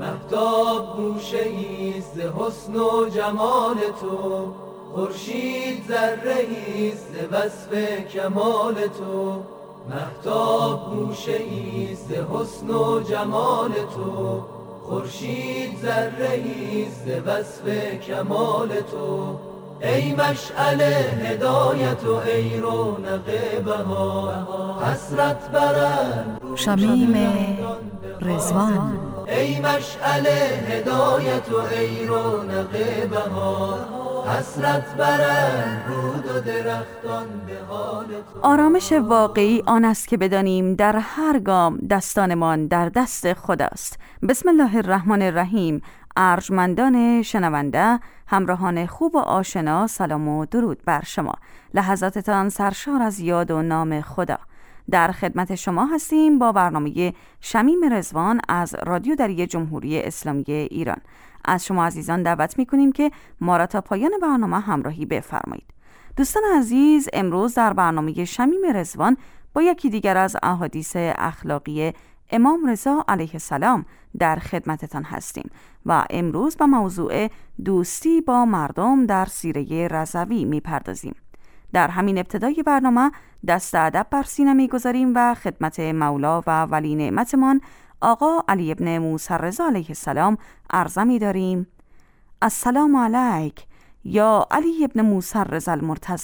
مهتاب گوشه‌ایست ز حسن و جمال تو، خورشید ذره‌ایست ز وصف کمال تو. مهتاب گوشه‌ایست ز حسن و جمال تو، خورشید ذره‌ایست ز وصف کمال تو. ای مشعل هدایت و ای رونق بهار، حسرت برند شمیم رضوان. ای مشعل هدایت و ای رونق بهار، حسرت برند رود و درختان به حال تو. آرامش واقعی آن است که بدانیم در هر گام دستانمان در دست خداست. بسم الله الرحمن الرحیم. ارجمندان شنونده، همراهان خوب و آشنا، سلام و درود بر شما. لحظاتتان سرشار از یاد و نام خدا. در خدمت شما هستیم با برنامه شمیم رضوان از رادیو دری جمهوری اسلامی ایران. از شما عزیزان دعوت می‌کنیم که ما را تا پایان برنامه همراهی بفرمایید. دوستان عزیز، امروز در برنامه شمیم رضوان با یکی دیگر از احادیث اخلاقی امام رضا علیه السلام در خدمتتان هستیم و امروز با موضوع دوستی با مردم در سیره رضوی میپردازیم. در همین ابتدای برنامه دست ادب بر سینه میگذاریم و خدمت مولا و ولی نعمتمان آقا علی ابن موسی رضا علیه السلام عرضه می‌داریم: السلام علیک یا علی ابن موسی رضا المرتضی.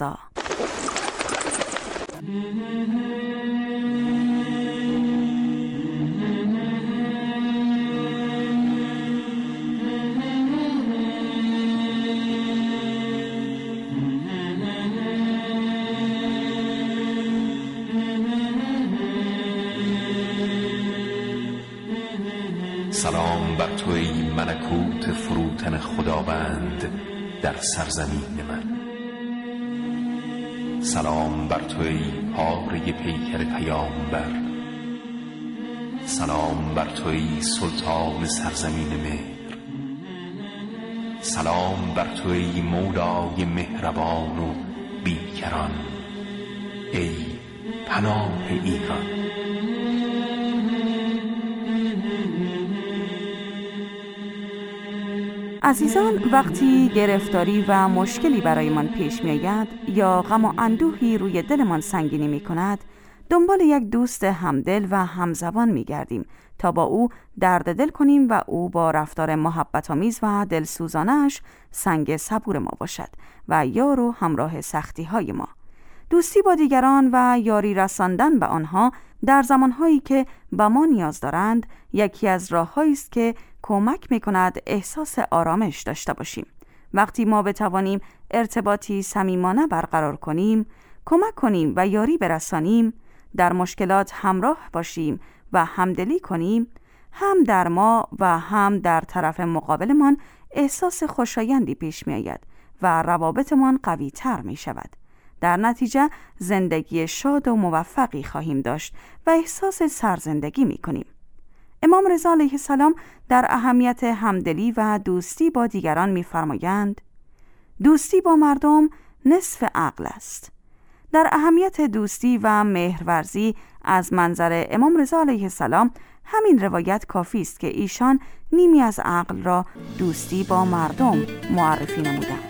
سلام بر تو ای ملکوت فروتن خداوند در سرزمین من. سلام بر تو ای پاره پیکر پیامبر. سلام بر تو ای سلطان سرزمین مهر. سلام بر تو ای مولای مهربان و بیکران، ای پناه ایران. عزیزان، وقتی گرفتاری و مشکلی برایمان پیش می آید یا غم و اندوهی روی دلمان سنگینی می کند، دنبال یک دوست همدل و همزبان می گردیم تا با او درد دل کنیم و او با رفتار محبت آمیز و دلسوزانش سنگ صبور ما باشد و یار و همراه سختی های ما. دوستی با دیگران و یاری رساندن به آنها در زمانهایی که به ما نیاز دارند یکی از راه‌هایی است که کمک می‌کند احساس آرامش داشته باشیم. وقتی ما بتوانیم ارتباطی صمیمانه برقرار کنیم، کمک کنیم و یاری برسانیم، در مشکلات همراه باشیم و همدلی کنیم، هم در ما و هم در طرف مقابلمان احساس خوشایندی پیش می‌آید و روابطمان قوی‌تر می‌شود. در نتیجه زندگی شاد و موفقی خواهیم داشت و احساس سرزندگی می‌کنیم. امام رضا علیه السلام در اهمیت همدلی و دوستی با دیگران می‌فرمایند: دوستی با مردم نصف عقل است. در اهمیت دوستی و مهرورزی از منظر امام رضا علیه السلام همین روایت کافی است که ایشان نیمی از عقل را دوستی با مردم معرفی نمودند.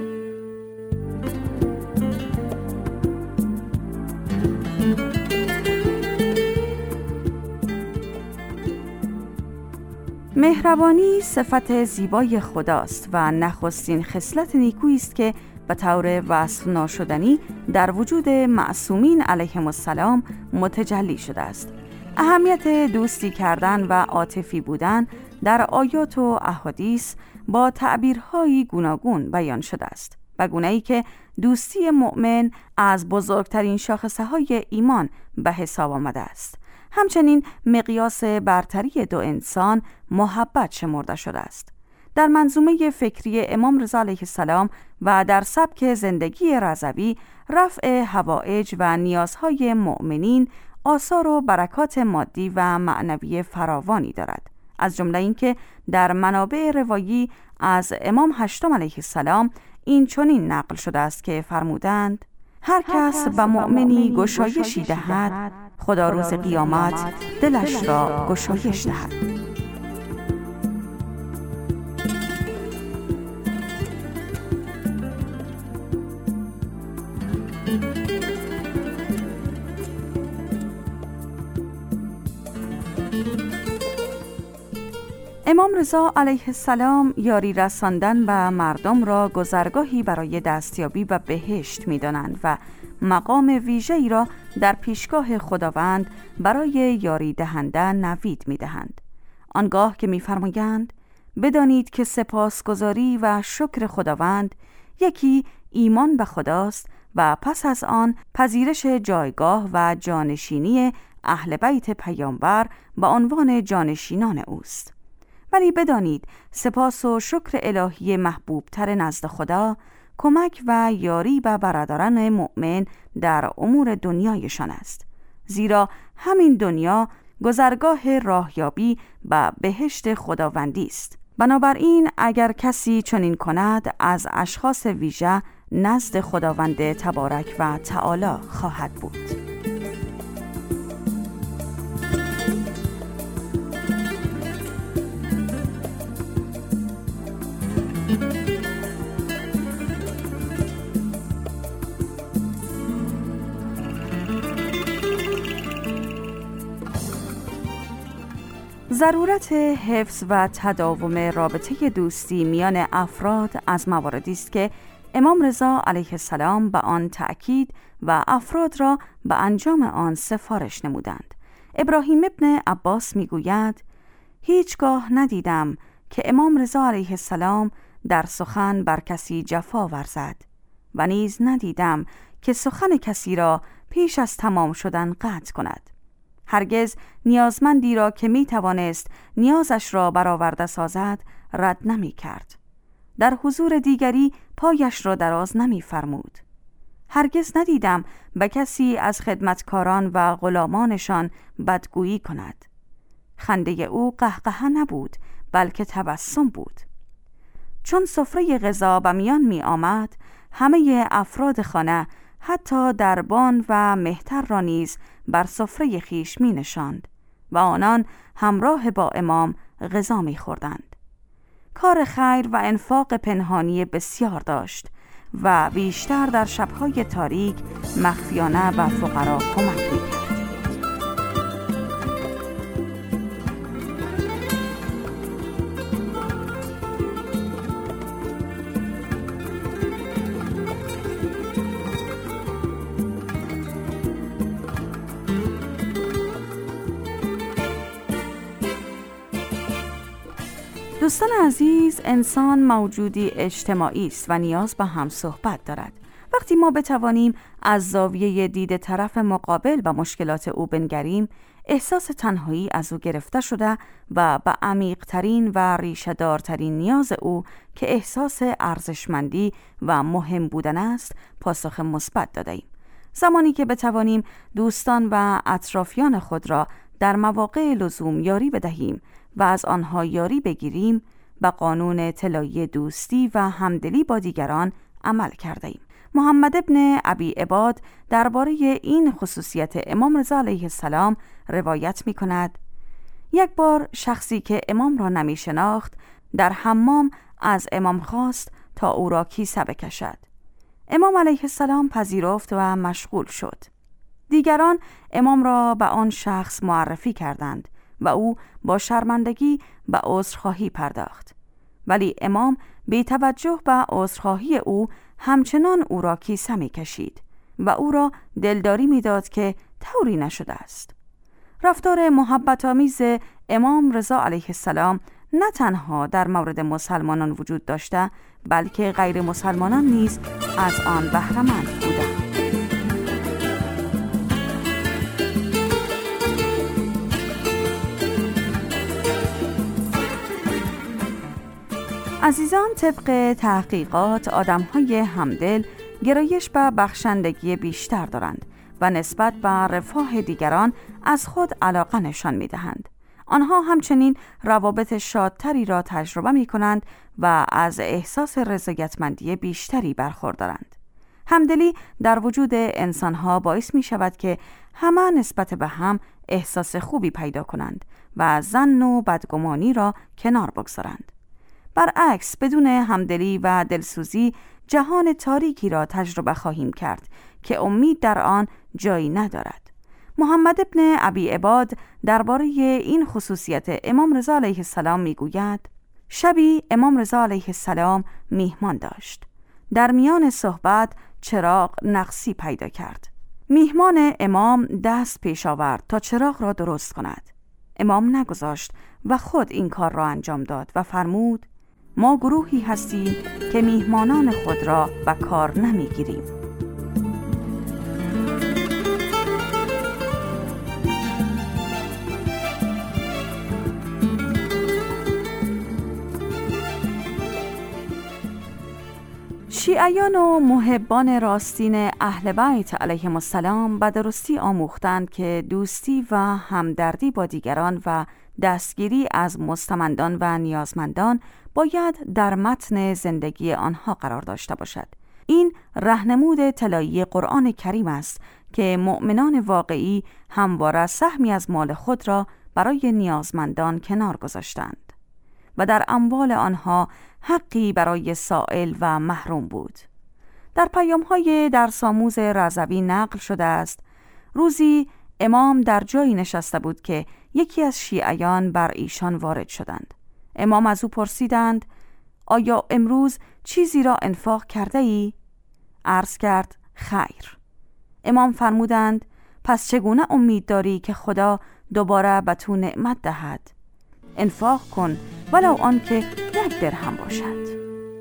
مهربانی صفت زیبای خداست و نخستین خصلت نیکویی است که به طور وصف ناشدنی در وجود معصومین علیهم السلام متجلی شده است. اهمیت دوستی کردن و عاطفی بودن در آیات و احادیث با تعبیرهایی گوناگون بیان شده است، به گونه‌ای که دوستی مؤمن از بزرگترین شاخصه‌های ایمان به حساب آمده است. همچنین مقیاس برتری دو انسان محبت شمرده شده است. در منظومه فکری امام رضا علیه السلام و در سبک زندگی رضوی، رفع حوائج و نیازهای مؤمنین آثار و برکات مادی و معنوی فراوانی دارد. از جمله اینکه در منابع روایی از امام هشتم علیه السلام این چنین نقل شده است که فرمودند: هر کس به مؤمنی گشایشی دهد، خدا روز قیامت دلش را گشایش دهد. امام رضا علیه السلام یاری رساندن به مردم را گذرگاهی برای دستیابی به بهشت می‌دانند و مقام ویژه‌ای را در پیشگاه خداوند برای یاری دهندن نوید می‌دهند. آنگاه که می‌فرمایند بدانید که سپاسگزاری و شکر خداوند یکی ایمان به خداست و پس از آن پذیرش جایگاه و جانشینی اهل بیت پیامبر به عنوان جانشینان اوست. ولی بدانید سپاس و شکر الهی محبوب تر نزد خدا کمک و یاری به برادران مؤمن در امور دنیایشان است، زیرا همین دنیا گذرگاه راهیابی به بهشت خداوندی است. بنابراین اگر کسی چنین کند از اشخاص ویژه نزد خداوند تبارک و تعالی خواهد بود. ضرورت حفظ و تداوم رابطه دوستی میان افراد از مواردی است که امام رضا علیه السلام به آن تأکید و افراد را به انجام آن سفارش نمودند. ابراهیم ابن عباس میگوید هیچگاه ندیدم که امام رضا علیه السلام در سخن بر کسی جفا ورزد و نیز ندیدم که سخن کسی را پیش از تمام شدن قطع کند. هرگز نیازمندی را که می توانست نیازش را برآورده سازد رد نمی کرد. در حضور دیگری پایش را دراز نمی فرمود. هرگز ندیدم به کسی از خدمتکاران و غلامانشان بدگویی کند. خنده او قهقه نبود بلکه تبسم بود. چون سفره غذا به میان می آمد همه افراد خانه حتی دربان و مهتر را نیز بر سفره خویش می نشاند و آنان همراه با امام غذا می خوردند. کار خیر و انفاق پنهانی بسیار داشت و بیشتر در شبهای تاریک مخفیانه به فقرا کمک می کرد. دوستان عزیز، انسان موجودی اجتماعی است و نیاز به هم صحبت دارد. وقتی ما بتوانیم از زاویه دید طرف مقابل به مشکلات او بنگریم، احساس تنهایی از او گرفته شده و به عمیق‌ترین و ریشه‌دارترین نیاز او که احساس ارزشمندی و مهم بودن است، پاسخ مثبت داده‌ایم. زمانی که بتوانیم دوستان و اطرافیان خود را در مواقع لزوم یاری بدهیم و از آنها یاری بگیریم، به قانون طلایی دوستی و همدلی با دیگران عمل کرده ایم. محمد ابن ابی عباد درباره این خصوصیت امام رضا علیه السلام روایت می کند: یک بار شخصی که امام را نمی شناخت در حمام از امام خواست تا او را کیسه بکشد. امام علیه السلام پذیرفت و مشغول شد. دیگران امام را به آن شخص معرفی کردند و او با شرمندگی به عذرخواهی پرداخت، ولی امام بی توجه به عذرخواهی او همچنان او را کیسه می کشید و او را دلداری می داد که طوری نشده است. رفتار محبت آمیز امام رضا علیه السلام نه تنها در مورد مسلمانان وجود داشته بلکه غیر مسلمانان نیز از آن بهره‌مند بودند. عزیزان، طبق تحقیقات آدم‌های همدل گرایش به بخشندگی بیشتر دارند و نسبت به رفاه دیگران از خود علاقه نشان می‌دهند. آنها همچنین روابط شادتری را تجربه می‌کنند و از احساس رضایتمندی بیشتری برخوردارند. همدلی در وجود انسان‌ها باعث می‌شود که همه نسبت به هم احساس خوبی پیدا کنند و ظن و بدگمانی را کنار بگذارند. برعکس، بدون همدلی و دلسوزی جهان تاریکی را تجربه خواهیم کرد که امید در آن جایی ندارد. محمد ابن ابی عباد درباره این خصوصیت امام رضا علیه السلام میگوید: شبی امام رضا علیه السلام میهمان داشت. در میان صحبت چراغ نقصی پیدا کرد. میهمان امام دست پیش آورد تا چراغ را درست کند. امام نگذاشت و خود این کار را انجام داد و فرمود: ما گروهی هستیم که میهمانان خود را به کار نمیگیریم. شیعیان و محبان راستین اهل بیت علیهم السلام به درستی آموختند که دوستی و همدردی با دیگران و دستگیری از مستمندان و نیازمندان باید در متن زندگی آنها قرار داشته باشد. این راهنمود طلایی قرآن کریم است که مؤمنان واقعی همواره سهمی از مال خود را برای نیازمندان کنار گذاشتند و در اموال آنها حقی برای سائل و محروم بود. در پیام‌های درس‌آموز رضوی نقل شده است: روزی امام در جایی نشسته بود که یکی از شیعیان بر ایشان وارد شدند. امام از او پرسیدند: آیا امروز چیزی را انفاق کرده ای؟ عرض کرد: خیر. امام فرمودند: پس چگونه امید داری که خدا دوباره به تو نعمت دهد؟ انفاق کن ولو آن که 1 درهم باشد.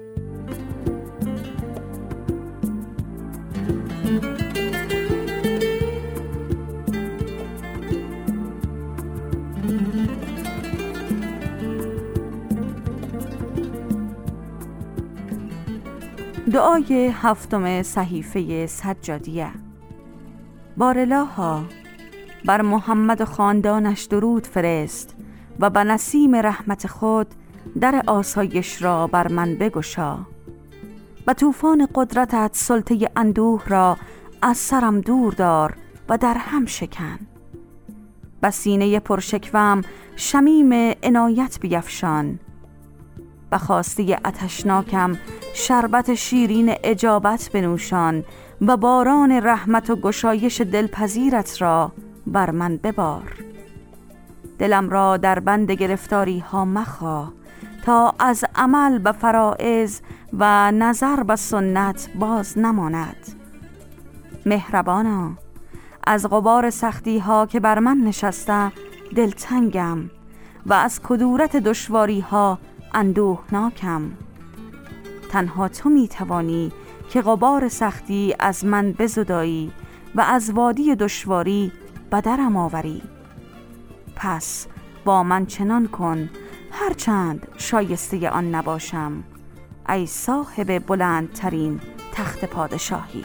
دعای 7 صحیفه سجادیه. بارالها بر محمد و خاندانش درود فرست و به نسیم رحمت خود در آسایش را بر من بگشا. به طوفان قدرتت سلطه اندوه را از سرم دور دار و در هم شکن. به سینه پرشکوم شمیم عنایت بیفشان. به خواسته آتشناکم شربت شیرین اجابت بنوشان و باران رحمت و گشایش دلپذیرت را بر من ببار. دلم را در بند گرفتاری ها مخواه تا از عمل به فرائض و نظر به سنت باز نماند. مهربانا، از غبار سختی ها که بر من نشسته دلتنگم و از کدورت دشواری ها اندوهناکم. تنها تو می توانی که غبار سختی از من بزدایی و از وادی دشواری به درم آوری. پس با من چنان کن هرچند شایسته آن نباشم، ای صاحب بلندترین تخت پادشاهی.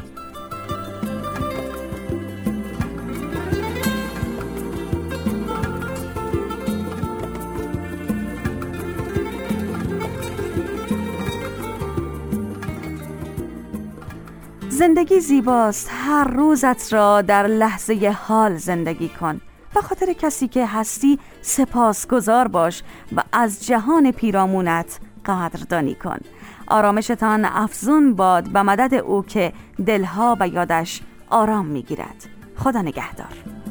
زندگی زیباست، هر روزت را در لحظه حال زندگی کن. به خاطر کسی که هستی سپاسگزار باش و از جهان پیرامونت قدردانی کن. آرامشتان افزون باد به مدد او که دلها به یادش آرام میگیرد. خدا نگهدار.